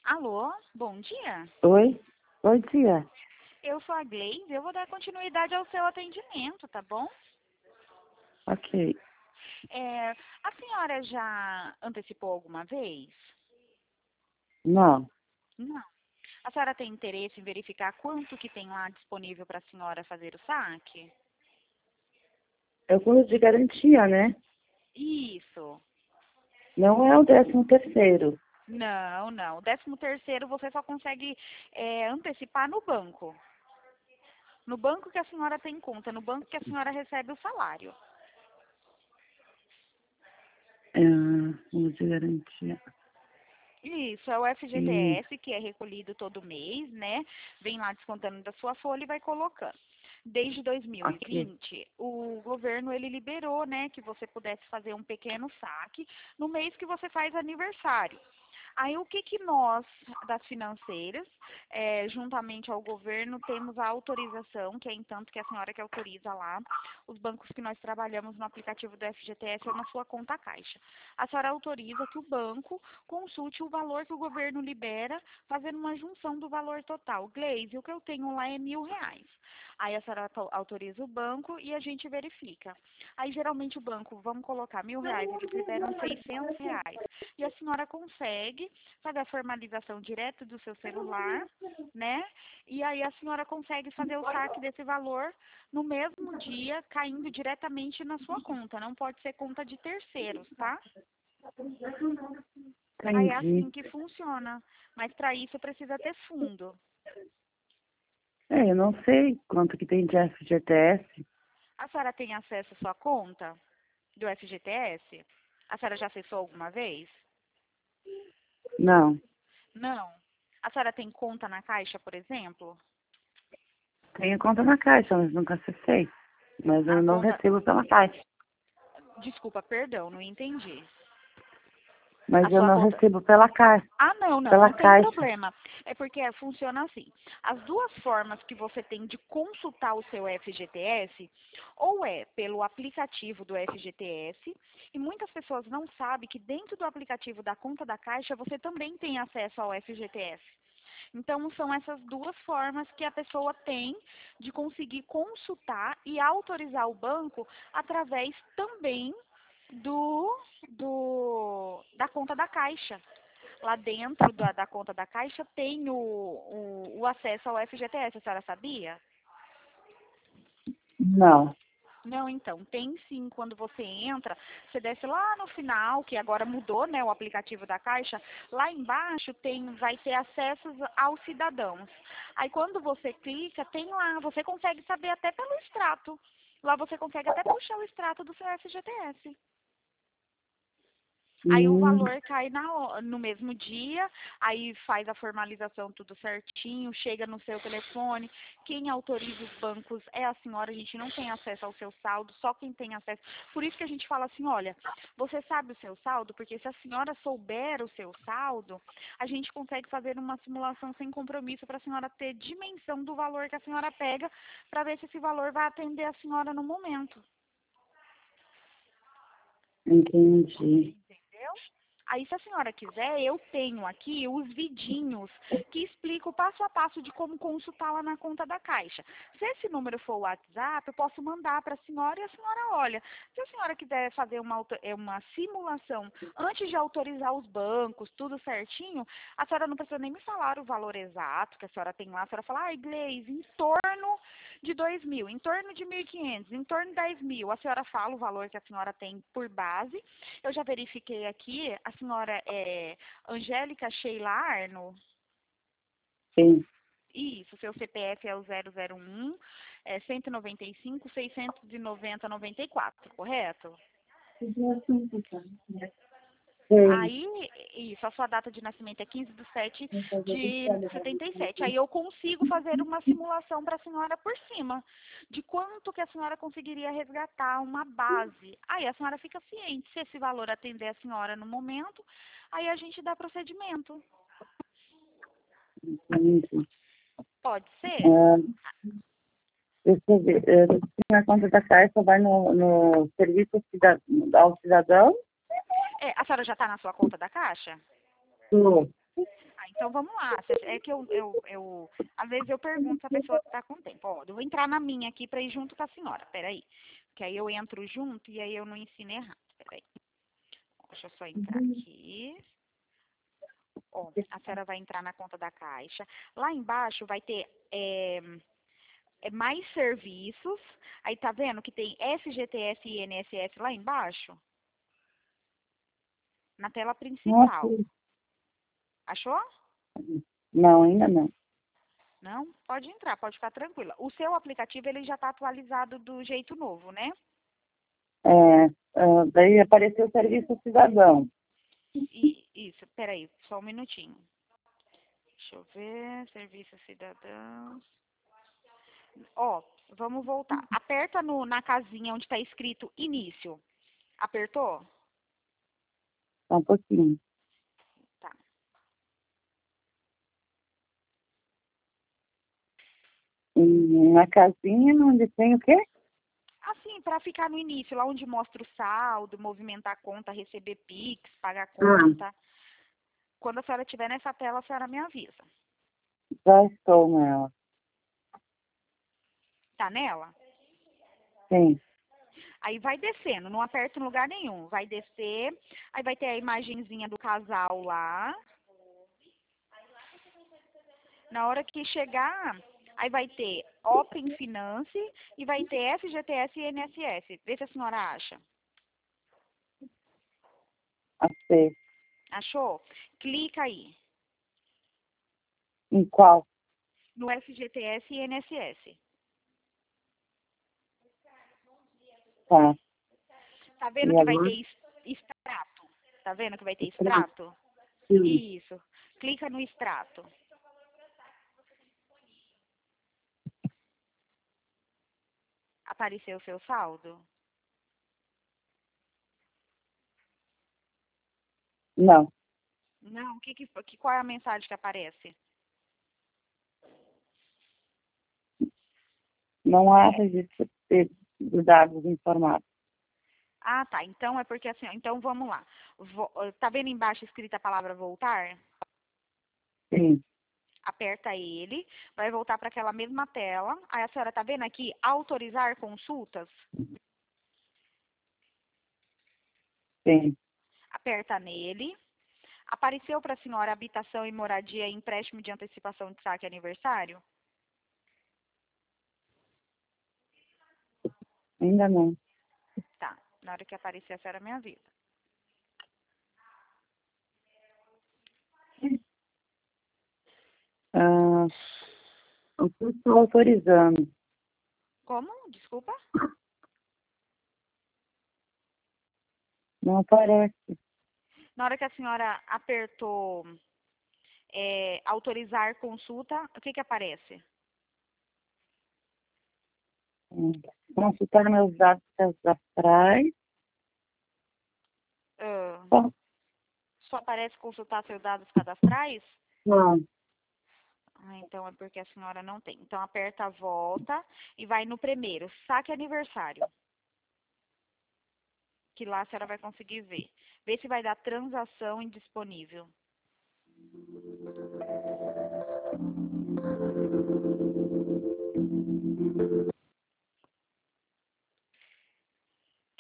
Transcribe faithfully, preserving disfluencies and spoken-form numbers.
Alô, bom dia. Oi? Oi, tia. Eu sou a Gleise, eu vou dar continuidade ao seu atendimento, tá bom? Ok. É, a senhora já antecipou alguma vez? Não. Não. A senhora tem interesse em verificar quanto que tem lá disponível para a senhora fazer o saque? É o fundo de garantia, né? Isso. Não é o décimo terceiro. Não, não. O décimo terceiro você só consegue é, antecipar no banco. No banco que a senhora tem conta, no banco que a senhora recebe o salário. É, fundo de garantia. Isso, é o E, F G T S que é recolhido todo mês, né? Vem lá descontando da sua folha e vai colocando. Desde ok. dois mil e vinte, o governo ele liberou, né, que você pudesse fazer um pequeno saque no mês que você faz aniversário. Aí o que que nós, das financeiras, eh, juntamente ao governo, temos a autorização, que é em tanto que a senhora que autoriza lá, os bancos que nós trabalhamos no aplicativo do F G T S ou na sua conta caixa. A senhora autoriza que o banco consulte o valor que o governo libera, fazendo uma junção do valor total. Gleise, o que eu tenho lá é mil reais. Aí a senhora auto- autoriza o banco e a gente verifica. Aí geralmente o banco, vamos colocar mil reais, eles liberam seiscentos reais. E a senhora consegue fazer a formalização direto do seu celular, né? E aí a senhora consegue fazer o saque desse valor no mesmo dia, caindo diretamente na sua conta. Não pode ser conta de terceiros, tá? Aí é Entendi. assim que funciona. Mas para isso precisa ter fundo. É, eu não sei quanto que tem de F G T S. A senhora tem acesso à sua conta do F G T S? A senhora já acessou alguma vez? Não. Não. A senhora tem conta na Caixa, por exemplo? Tenho conta na caixa, mas nunca acessei. Mas A eu não conta. recebo pela caixa. Desculpa, perdão, não entendi. A Mas eu sua não conta. recebo pela caixa. Ah, não, não, Pela não tem caixa. problema. É porque é, funciona assim. As duas formas que você tem de consultar o seu F G T S, ou é pelo aplicativo do F G T S, e muitas pessoas não sabem que dentro do aplicativo da conta da Caixa você também tem acesso ao F G T S. Então, são essas duas formas que a pessoa tem de conseguir consultar e autorizar o banco através também do, do da conta da Caixa. Lá dentro da, da conta da Caixa tem o, o, o acesso ao F G T S, a senhora sabia? Não. Não, então, tem sim, quando você entra, você desce lá no final, que agora mudou, né, o aplicativo da Caixa, lá embaixo tem, vai ter acessos aos cidadãos. Aí quando você clica, tem lá, você consegue saber até pelo extrato. Lá você consegue até puxar o extrato do seu F G T S. Aí o Hum, valor cai na, ho- no mesmo dia, aí faz a formalização tudo certinho, chega no seu telefone. Quem autoriza os bancos é a senhora, a gente não tem acesso ao seu saldo, só quem tem acesso. Por isso que a gente fala assim, olha, você sabe o seu saldo? Porque se a senhora souber o seu saldo, a gente consegue fazer uma simulação sem compromisso para a senhora ter dimensão do valor que a senhora pega, para ver se esse valor vai atender a senhora no momento. entendi. Entendeu? Aí, se a senhora quiser, eu tenho aqui os vidinhos que explicam o passo a passo de como consultar lá na conta da Caixa. Se esse número for o WhatsApp, eu posso mandar para a senhora e a senhora olha. Se a senhora quiser fazer uma, auto- é, uma simulação antes de autorizar os bancos, tudo certinho, a senhora não precisa nem me falar o valor exato que a senhora tem lá. A senhora fala, ai, Gleise, em torno de dois mil, em torno de mil e quinhentos, em torno de dez mil. A senhora fala o valor que a senhora tem por base. Eu já verifiquei aqui, a senhora é Angélica Sheila Arno? Sim. Isso, seu C P F é o zero zero um, é cento e noventa e cinco, seiscentos e noventa, noventa e quatro, correto? Sim. Aí, isso, a sua data de nascimento é quinze de sete de setenta e sete. Aí eu consigo fazer uma simulação para a senhora por cima, de quanto que a senhora conseguiria resgatar uma base. Aí a senhora fica ciente, se esse valor atender a senhora no momento, aí a gente dá procedimento. Entendi. Pode ser? Ah, deixa eu ver. eh, Na conta da caixa vai no, no serviço cida- ao cidadão? É, a senhora já está na sua conta da Caixa? Tô. Ah, então vamos lá. É que eu, eu, eu, às vezes eu pergunto se a pessoa está com tempo. Ó, eu vou entrar na minha aqui para ir junto com a senhora. Peraí. Que aí eu entro junto e aí eu não ensino errado. Peraí. Deixa eu só entrar aqui. Ó, a senhora vai entrar na conta da Caixa. Lá embaixo vai ter é, é mais serviços. Aí tá vendo que tem S G T S e I N S S lá embaixo? Na tela principal. Nossa, Achou? não, ainda não. Não? Pode entrar, pode ficar tranquila. O seu aplicativo ele já está atualizado do jeito novo, né? É, ah, daí apareceu o serviço cidadão. E, isso, peraí, só um minutinho. Deixa eu ver, serviço cidadãos. Ó, vamos voltar. Aperta no, na casinha onde está escrito início. Apertou? Só um pouquinho. Tá. E na casinha onde tem o quê? Assim, para ficar no início, lá onde mostra o saldo, movimentar a conta, receber Pix, pagar a Ah, conta. Quando a senhora estiver nessa tela, a senhora me avisa. já estou nela. Tá nela? Sim. Aí vai descendo, não aperta em lugar nenhum. Vai descer, aí vai ter a imagenzinha do casal lá. Na hora que chegar, aí vai ter Open Finance e vai ter F G T S e I N S S. Vê se a senhora acha. Achei. Achou? Clica aí Em qual? no F G T S e I N S S. Tá. Tá vendo E que vai ter agora? es- extrato? Tá vendo que vai ter Extrato. extrato? Sim. Isso. Clica no extrato. Apareceu o seu saldo? Não. Não. Que, que, que, qual é a mensagem que aparece? Não há registro de de dados informados. Ah, tá. Então é porque assim, ó, então vamos lá. Vo- tá vendo embaixo escrita a palavra voltar? Sim. Aperta ele, vai voltar para aquela mesma tela. Aí a senhora tá vendo aqui autorizar consultas? Sim. Aperta nele. Apareceu para a senhora habitação e moradia e empréstimo de antecipação de saque aniversário? Ainda não. Tá. Na hora que aparecer a senhora me avisa. Ah, o que eu estou autorizando? Como? Desculpa? Não aparece. Na hora que a senhora apertou é, autorizar consulta, o que que aparece? Hum. Consultar meus dados cadastrais. Ah, Bom, só aparece consultar seus dados cadastrais? não. Ah, então é porque a senhora não tem. Então aperta a volta e vai no primeiro, saque aniversário. Que lá a senhora vai conseguir ver. Vê se vai dar transação indisponível.